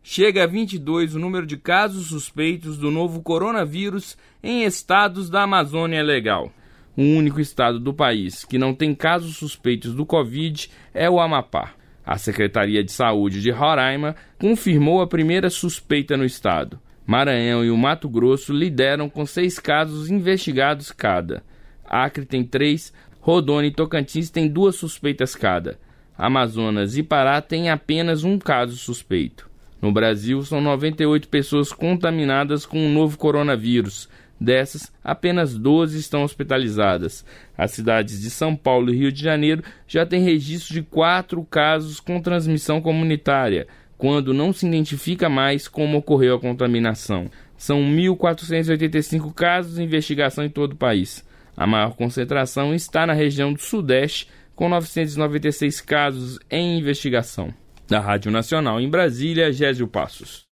Chega a 22 o número de casos suspeitos do novo coronavírus em estados da Amazônia Legal. O único estado do país que não tem casos suspeitos do Covid é o Amapá. A Secretaria de Saúde de Roraima confirmou a primeira suspeita no estado. Maranhão e o Mato Grosso lideram com 6 casos investigados cada. Acre tem 3, Rondônia e Tocantins têm 2 suspeitas cada. Amazonas e Pará têm apenas 1 caso suspeito. No Brasil, são 98 pessoas contaminadas com o novo coronavírus. Dessas, apenas 12 estão hospitalizadas. As cidades de São Paulo e Rio de Janeiro já têm registro de 4 casos com transmissão comunitária, quando não se identifica mais como ocorreu a contaminação. São 1.485 casos em investigação em todo o país. A maior concentração está na região do Sudeste, com 996 casos em investigação. Da Rádio Nacional em Brasília, Gésio Passos.